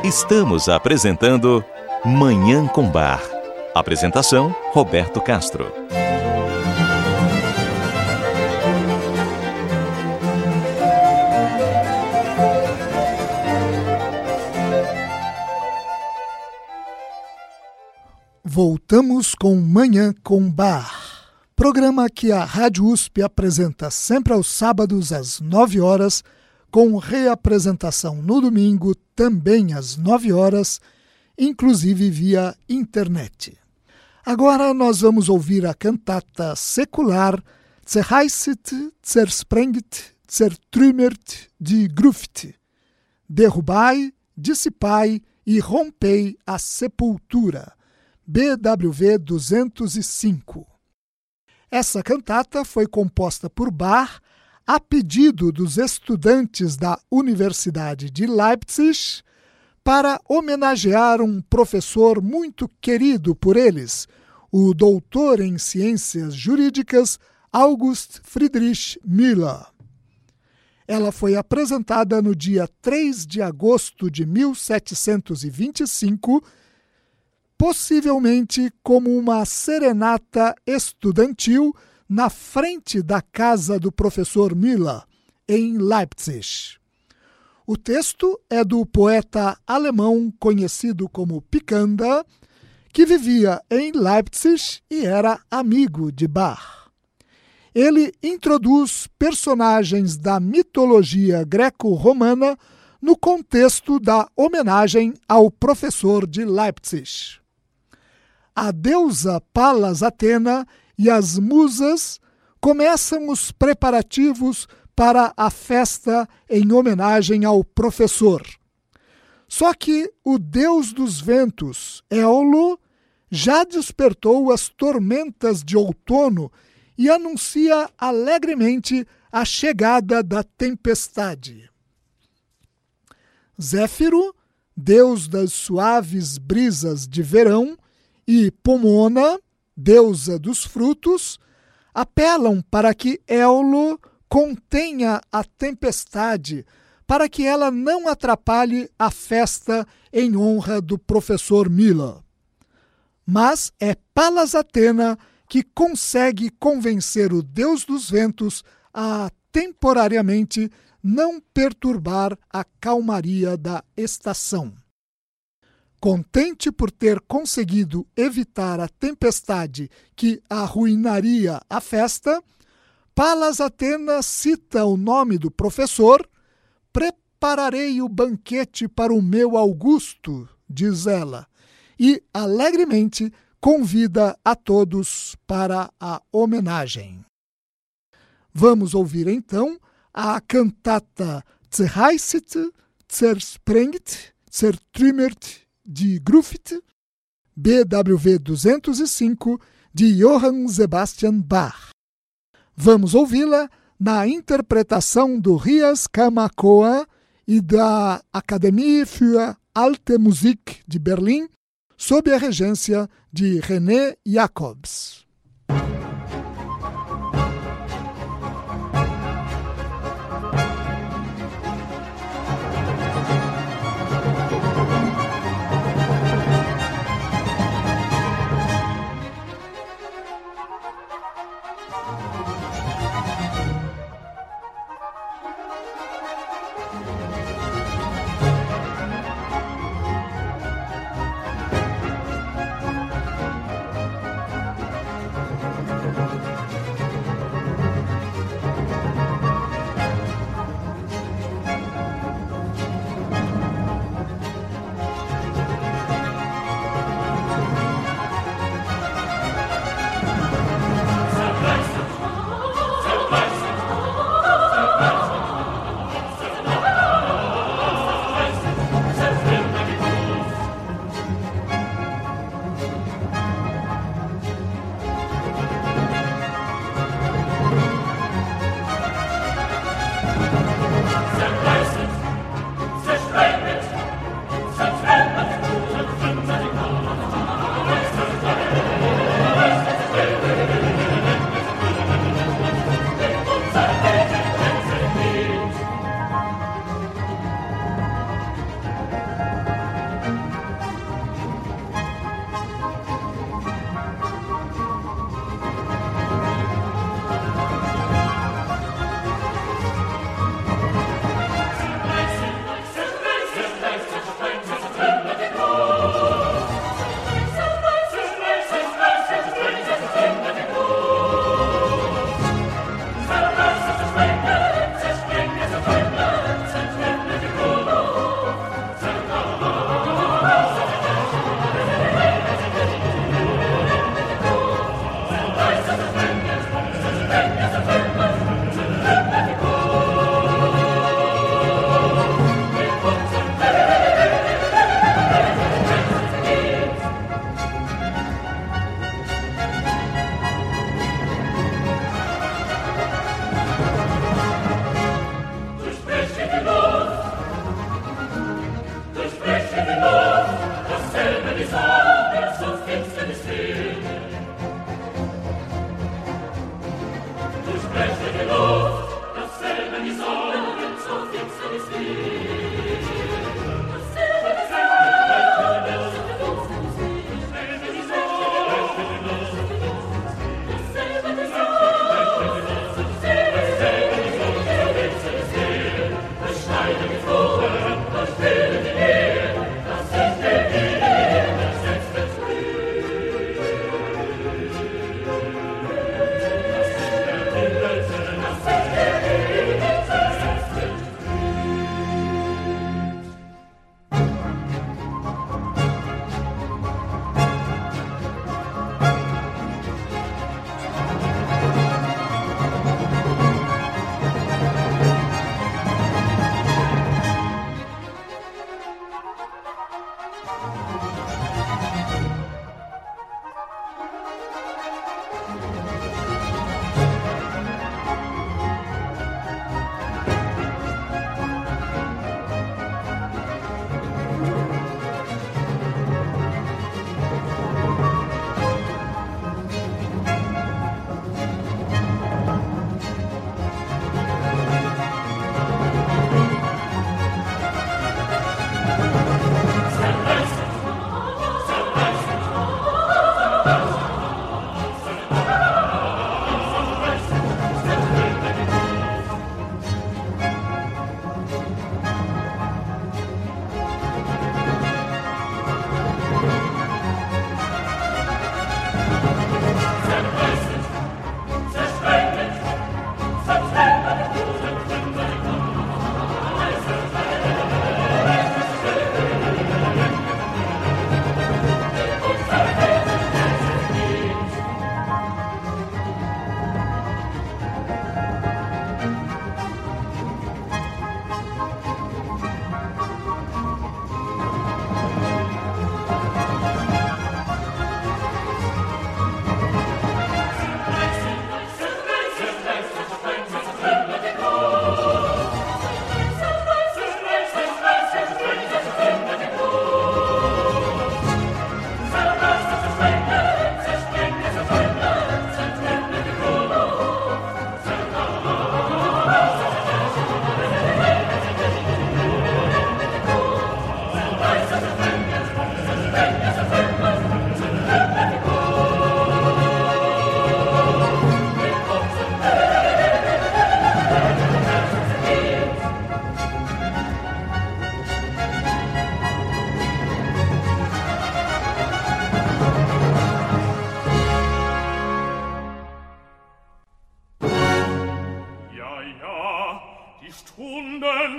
Estamos apresentando Manhã com Bar. Apresentação, Roberto Castro. Voltamos com Manhã com Bar, programa que a Rádio USP apresenta sempre aos sábados às 9 horas, com reapresentação no domingo também às 9 horas, inclusive via internet. Agora nós vamos ouvir a cantata secular Zerreißet, Zersprengt, Zertrümmert, die Gruft. Derrubai, dissipai e rompei a sepultura. BWV 205. Essa cantata foi composta por Bach a pedido dos estudantes da Universidade de Leipzig para homenagear um professor muito querido por eles, o doutor em ciências jurídicas August Friedrich Müller. Ela foi apresentada no dia 3 de agosto de 1725, possivelmente como uma serenata estudantil na frente da casa do professor Müller, em Leipzig. O texto é do poeta alemão conhecido como Picander, que vivia em Leipzig e era amigo de Bach. Ele introduz personagens da mitologia greco-romana no contexto da homenagem ao professor de Leipzig. A deusa Palas Atena e as musas começam os preparativos para a festa em homenagem ao professor. Só que o deus dos ventos, Éolo, já despertou as tormentas de outono e anuncia alegremente a chegada da tempestade. Zéfiro, deus das suaves brisas de verão, e Pomona, deusa dos frutos, apelam para que Éolo contenha a tempestade, para que ela não atrapalhe a festa em honra do professor Müller. Mas é Palas Atena que consegue convencer o deus dos ventos a temporariamente não perturbar a calmaria da estação. Contente por ter conseguido evitar a tempestade que arruinaria a festa, Palas Atena cita o nome do professor. Prepararei o banquete para o meu Augusto, diz ela, e alegremente convida a todos para a homenagem. Vamos ouvir então a cantata Zerreißet, Zersprengt, Zertrümmert, die Gruft, BWV 205, de Johann Sebastian Bach. Vamos ouvi-la na interpretação do Rias Kamakoa e da Akademie für Alte Musik de Berlim, sob a regência de René Jacobs.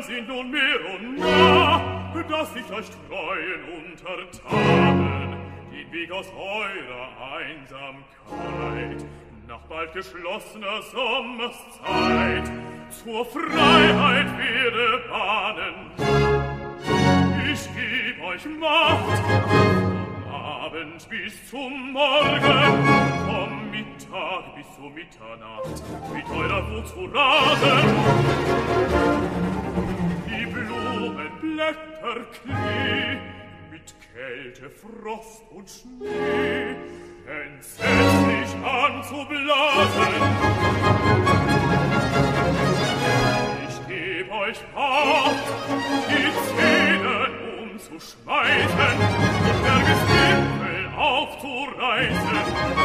Herren sind nun mehr und nah, dass ich euch treuen untertanen, den Weg aus eurer Einsamkeit, nach bald geschlossener Sommerszeit, zur Freiheit werde bahnen. Ich geb euch Macht, vom Abend bis zum Morgen, vom Mittag bis zur Mitternacht, mit eurer Wut zu rasen. Die Blumenblätter Klee, mit Kälte, Frost und Schnee, entsetzlich anzublasen. Ich geb euch Macht, die Zähne umzuschmeißen und der Gestiefel aufzureißen.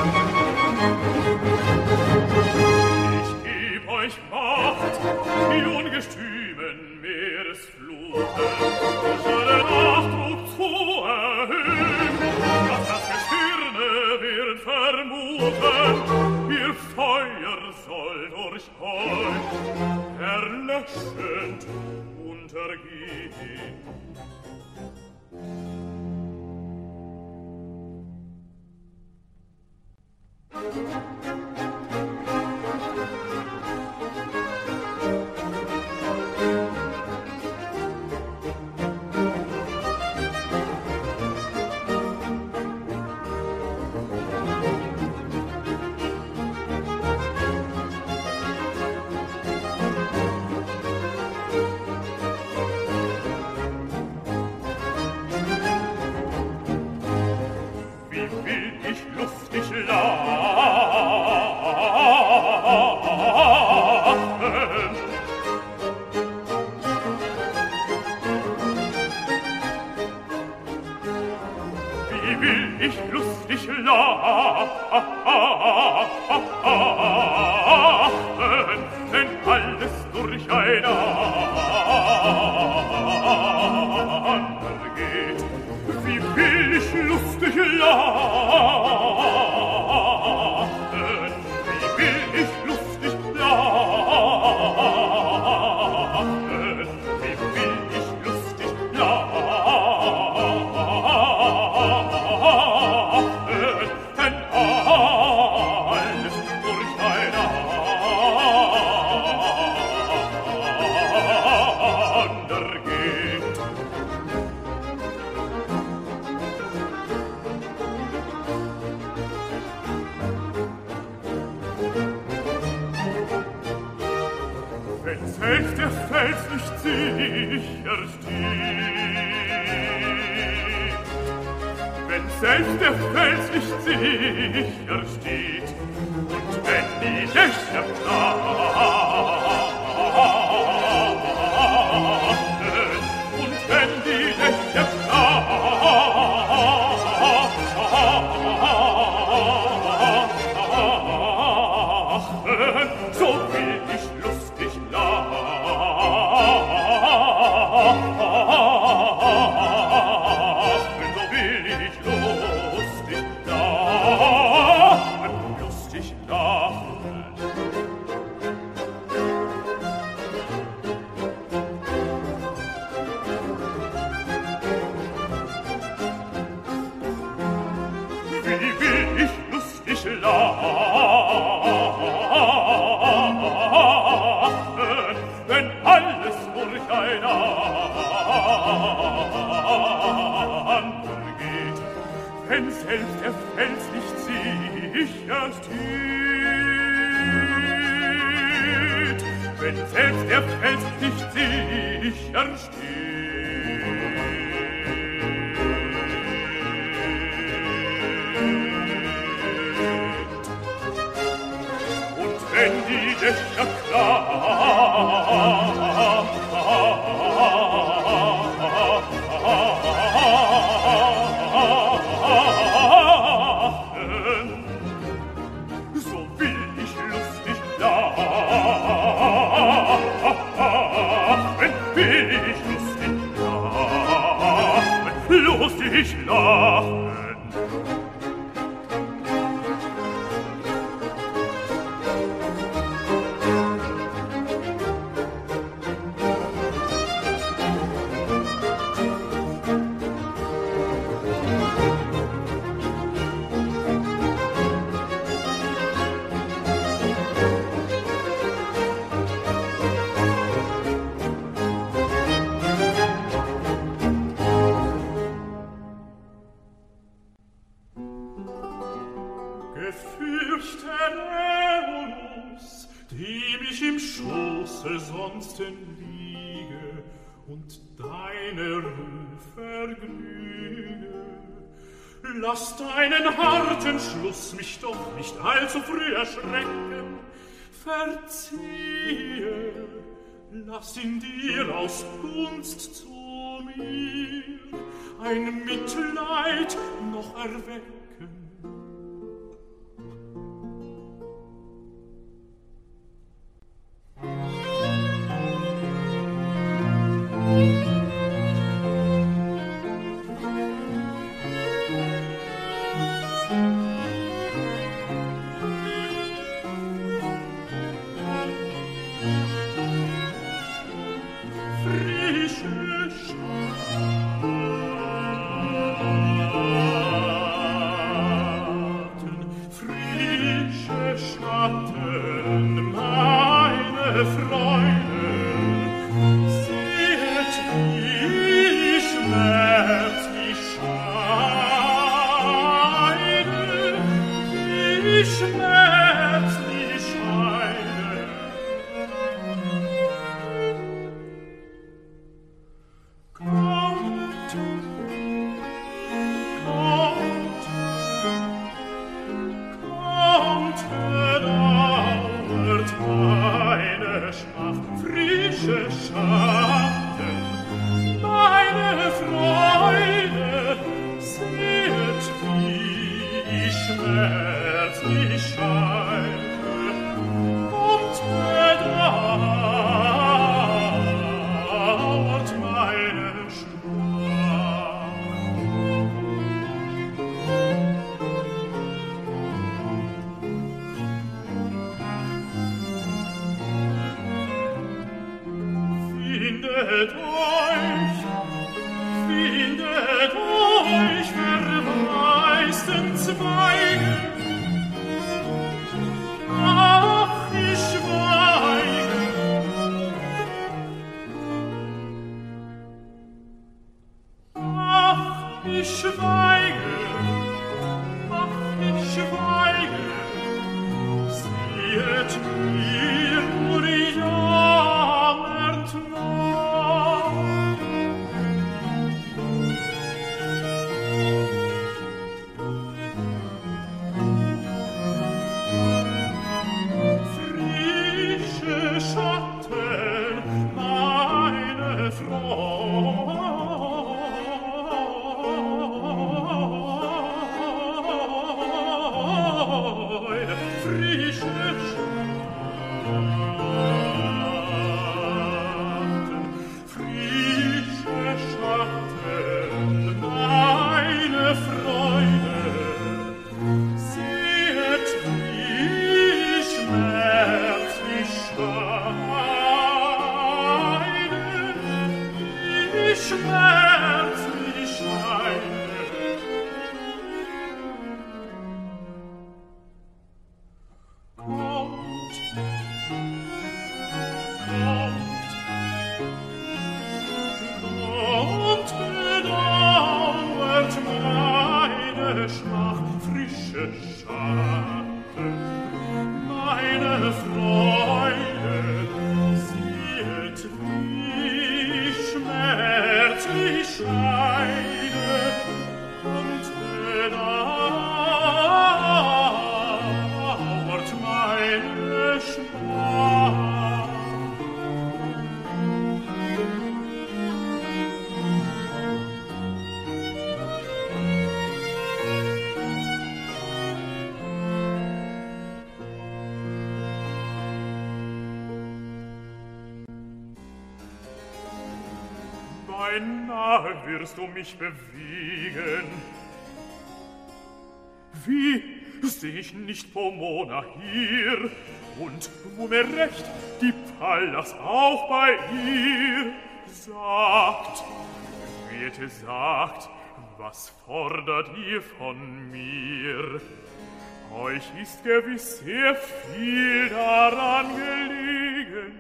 Ich geb euch Macht, die ungestümen Meeresfluten durch euren Nachdruck zu erhöhen, dass das Gestirne wird vermuten, ihr Feuer soll durch euch erlöschend untergehen. Schoße sonst liege und deine Ruhe vergnüge. Lass deinen harten Schluss mich doch nicht allzu früh erschrecken. Verziehe, lass in dir aus Gunst zu mir ein Mitleid noch erwecken. Beinahe wirst du mich bewegen. Wie seh ich nicht Pomona hier und wo mir recht die Pallas auch bei ihr? Sagt, Werte, sagt, was fordert ihr von mir? Euch ist gewiss sehr viel daran gelegen.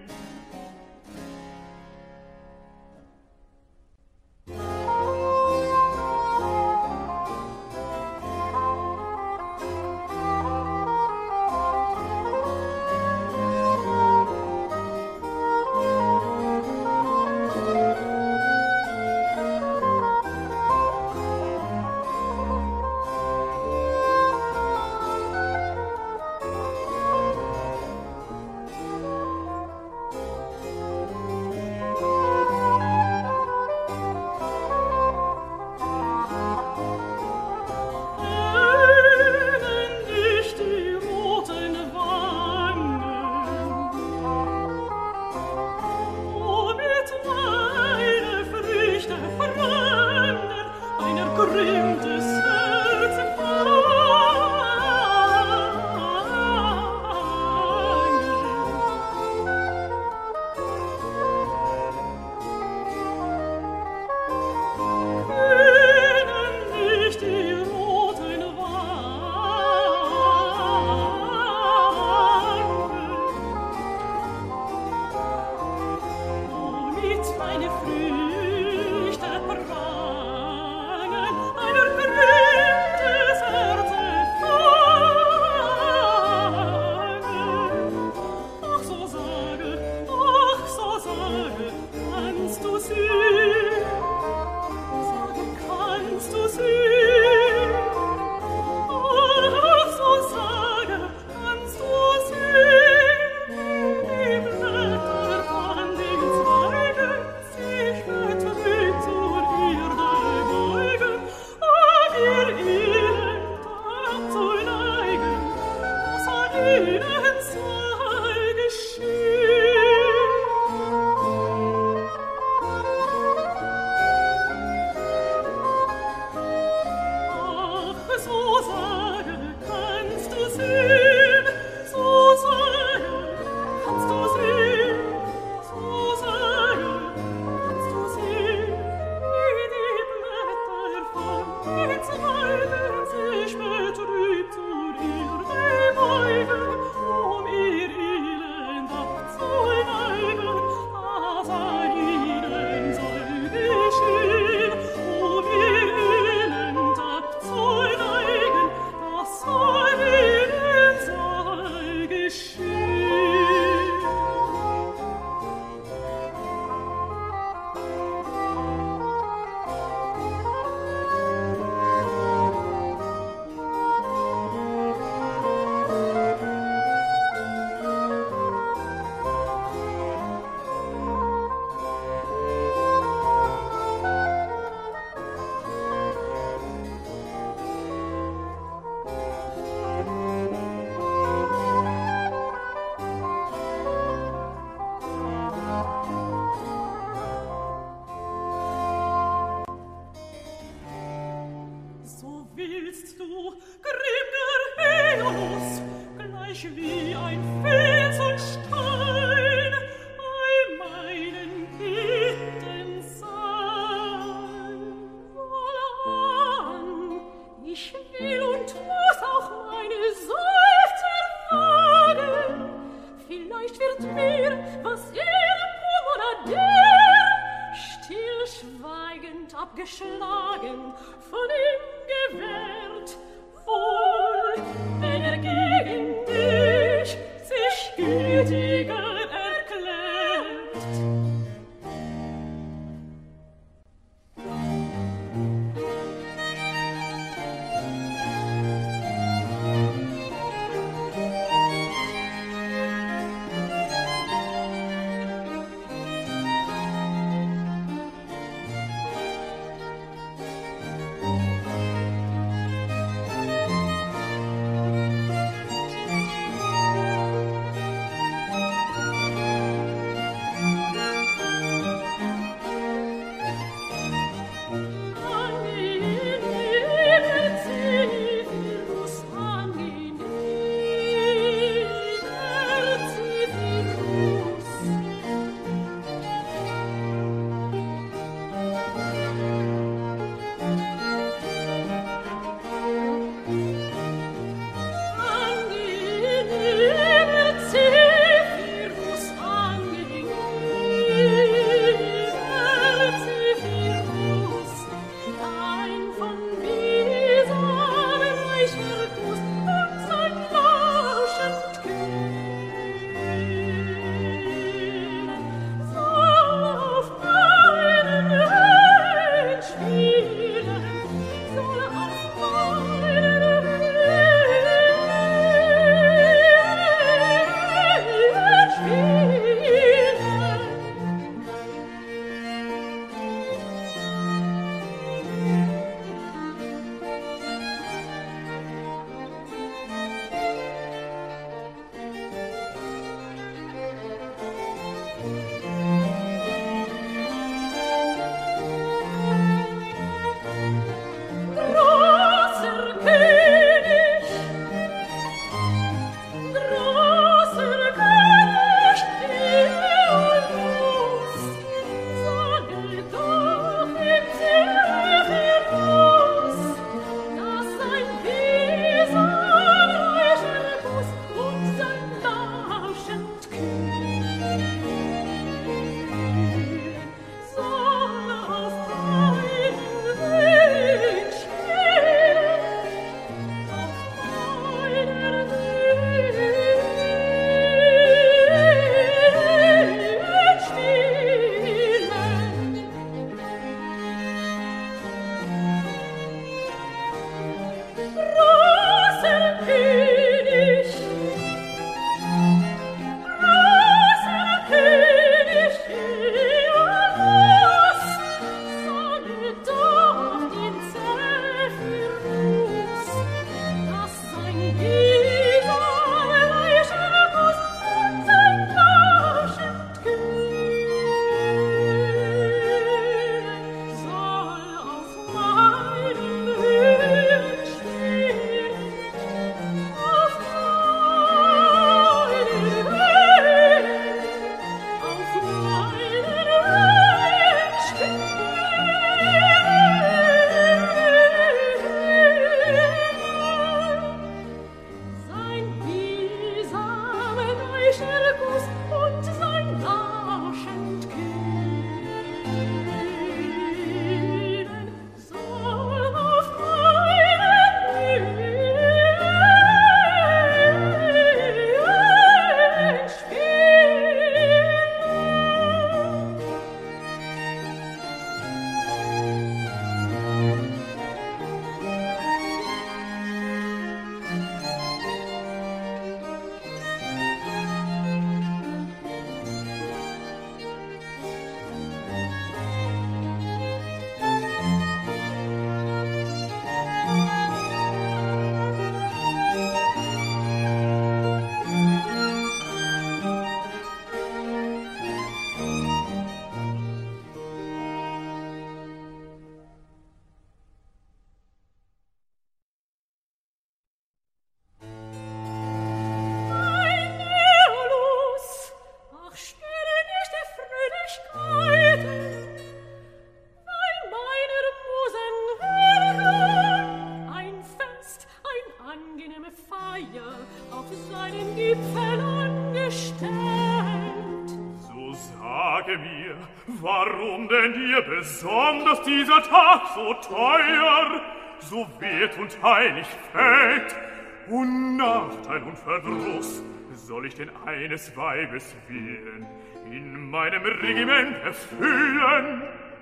den Gipfel angestellt. So sage mir, warum denn dir besonders dieser Tag so teuer, so wert und heilig fällt? Und Nachteil und Verdruss soll ich denn eines Weibes Willen in meinem Regiment erfüllen?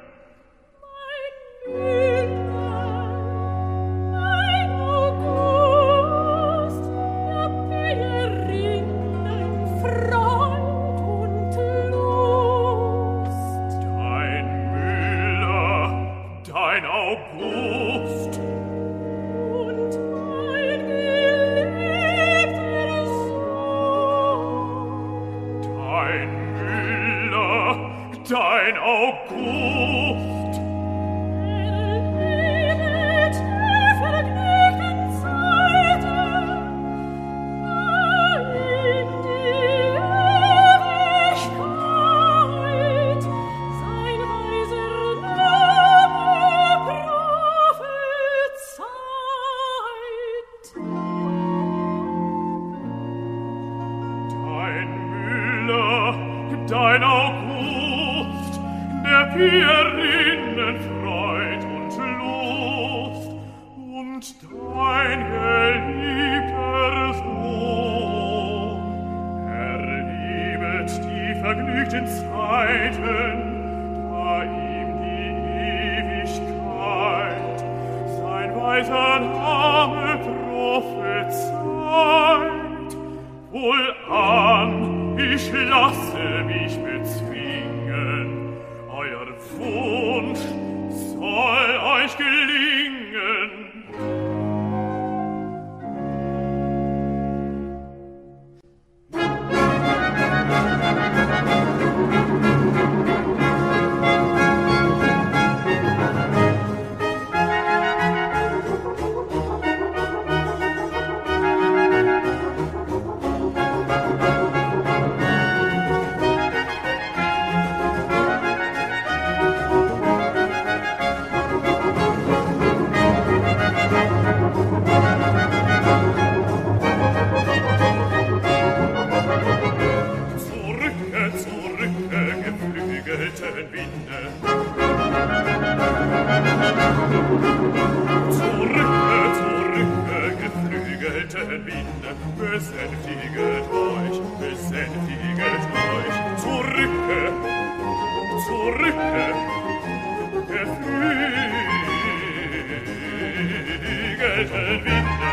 Mein August, der Päerinnen Freud und Lust. Dein Müller, dein August, Und mein geliebter Sohn. dein Müller, dein August. Erlebet der vergnügten Zeiten, in die Ewigkeit, sein weiser Name prophezeit. Dein Müller, dein August, der Päerinnen Freud und Lust, und dein geliebter Sohn, erlebet die vergnügten Zeiten, da ihm die Ewigkeit sein weiser Name prophezeit. Wohlan, ich lasse mich bezwingen, euer Wunsch soll euch gelingen. Besänftiget euch, zurücke, geflügelten Winde,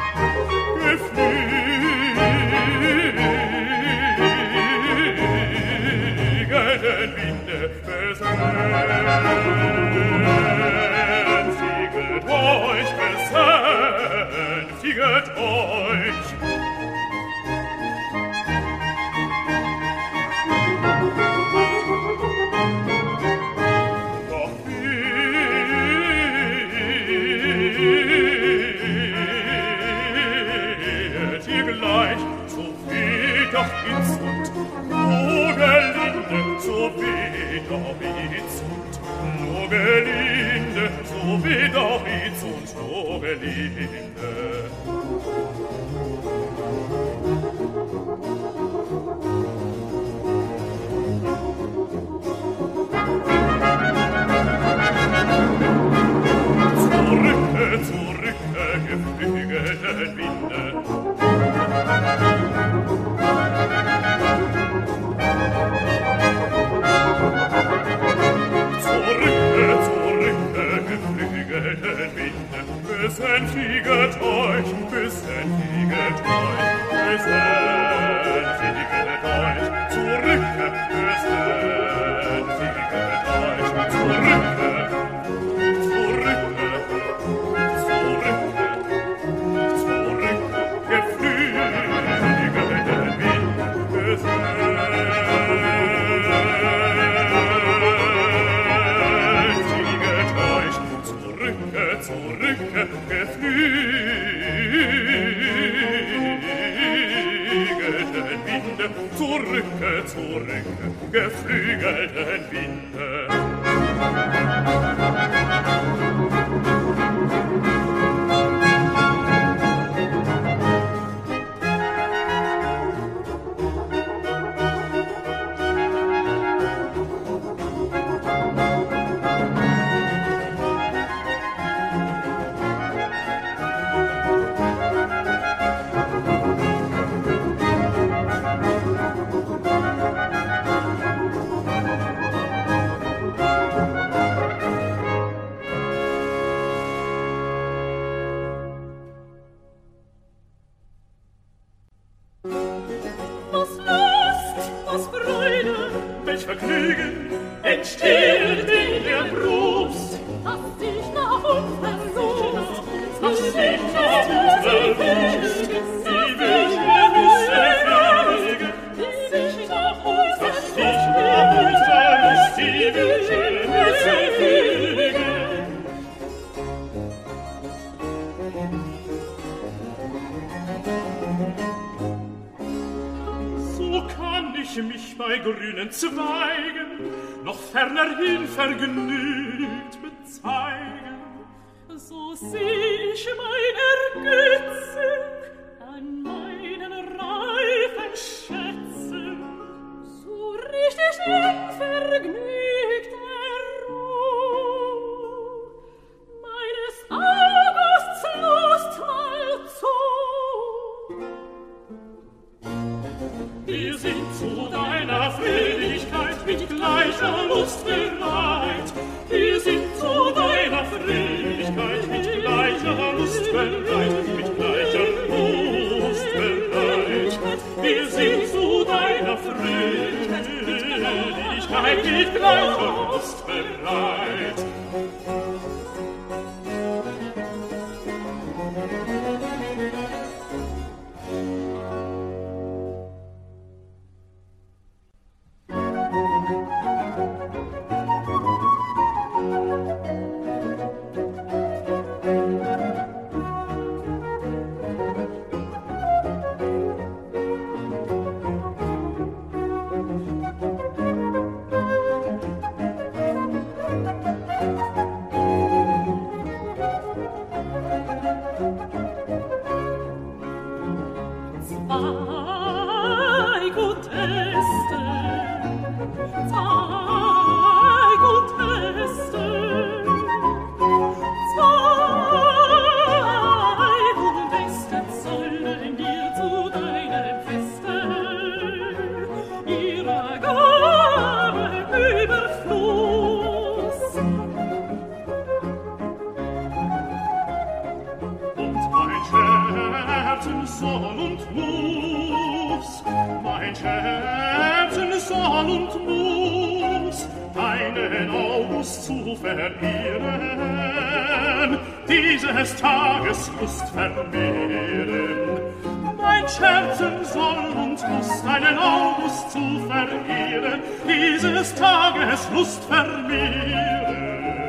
besänftiget euch. Doch wird ihr gleich, so weh doch Hitz und nur gelinde, so weh doch Hitz und nur gelinde, so weh doch Hitz und nur gelinde. Zurücke, geflügelten Winde. Zurücke, geflügelten Winde. Besänftiget euch, besänftiget euch, besänftiget euch. Zurücke, besänftiget euch, zurücke. Zurücke, geflügelten Winde, zurücke, geflügelten Winde. ich mich bei grünen Zweigen noch fernerhin vergnügt bezeigen. So seh ich mein Ergötzen an meinen reichen Schätzen, so richtig in vergnügter Ruh meines Augusts Lust mal zu. Wir sind zu deiner Fröhlichkeit mit gleicher Lust bereit. Wir sind zu deiner Fröhlichkeit mit gleicher Lust bereit. Mit gleicher Lust bereit. Wir sind zu deiner Fröhlichkeit mit gleicher Lust bereit. Dieses Tages Lust vermehren. Mein Scherzen soll und muss deinen August zu verehren, dieses Tages Lust vermehren.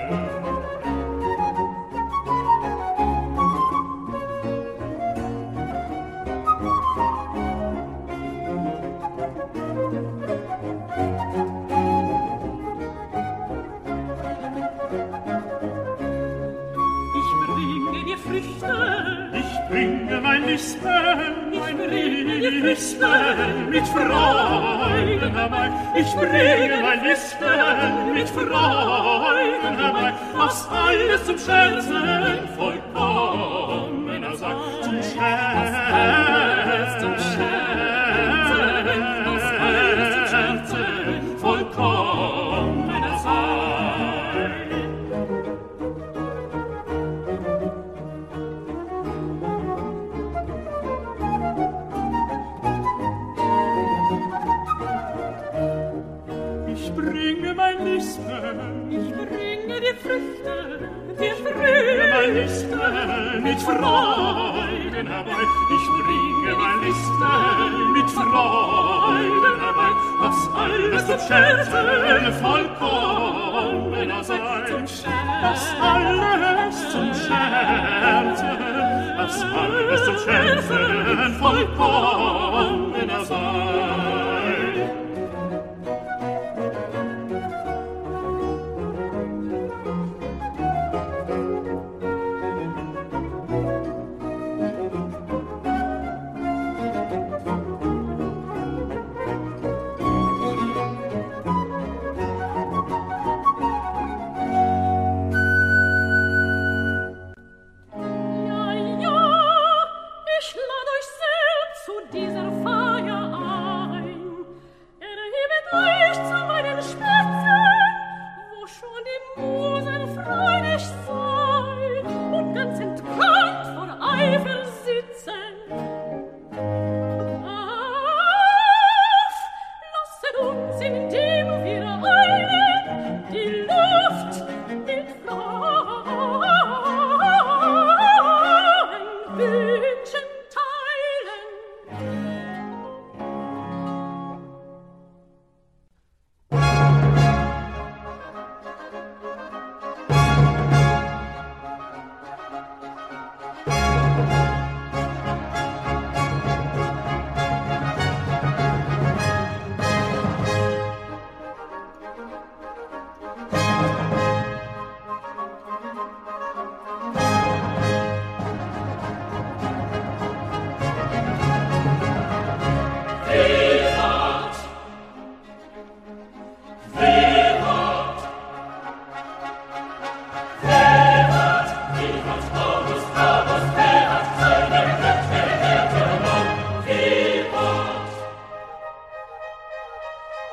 Mit Freuden herbei, ich bringe mein Lispeln mit Freuden herbei, was alles zum Scherzen vollkommener sei, zum Scherzen, was alles zum Scherzen vollkommener sei. Ich bringe die Früchte, mein Lispeln mit Freuden herbei. Ich bringe mein Lispeln mit Freuden herbei, was alles zum Scherzen vollkommener sei. Was alles zum Scherzen, was alles zum Scherzen vollkommener sei. Ich lade euch selbst zu dieser Feier ein.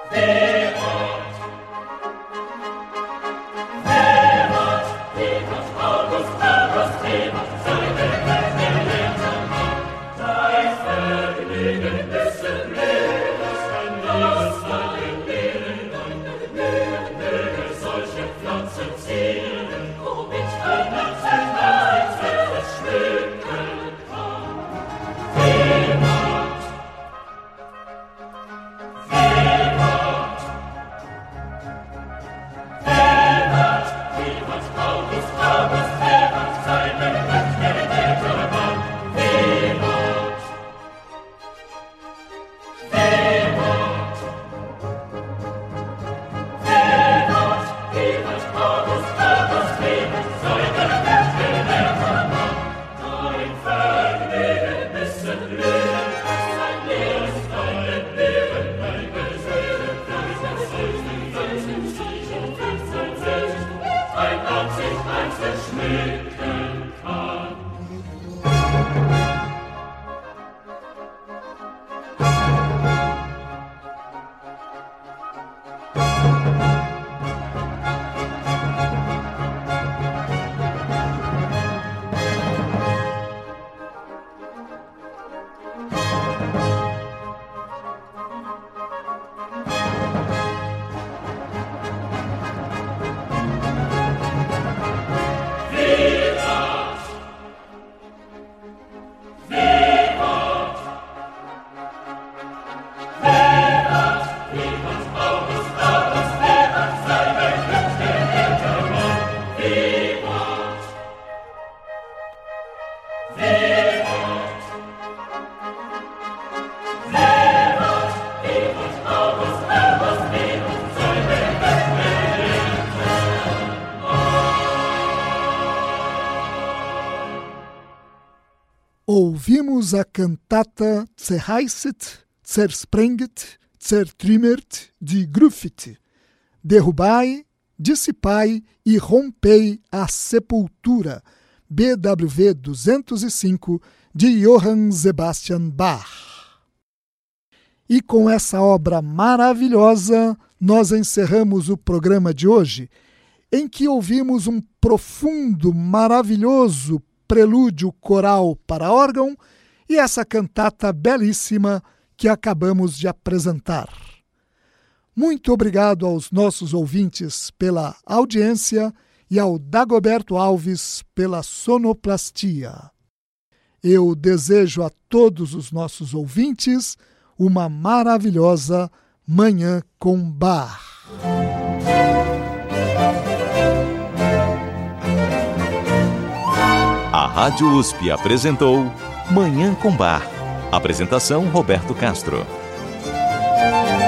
Ouvimos a cantata Zerreißet, Zersprenget, Zertrümmert de Gruffit, Derrubai, Dissipai e Rompei a Sepultura, BWV 205, de Johann Sebastian Bach. E com essa obra maravilhosa, nós encerramos o programa de hoje, em que ouvimos um profundo, maravilhoso prelúdio coral para órgão e essa cantata belíssima que acabamos de apresentar. Muito obrigado aos nossos ouvintes pela audiência e ao Dagoberto Alves pela sonoplastia. Eu desejo a todos os nossos ouvintes uma maravilhosa Manhã com Bach. A Rádio USP apresentou Manhã com Bach. Apresentação Roberto Castro.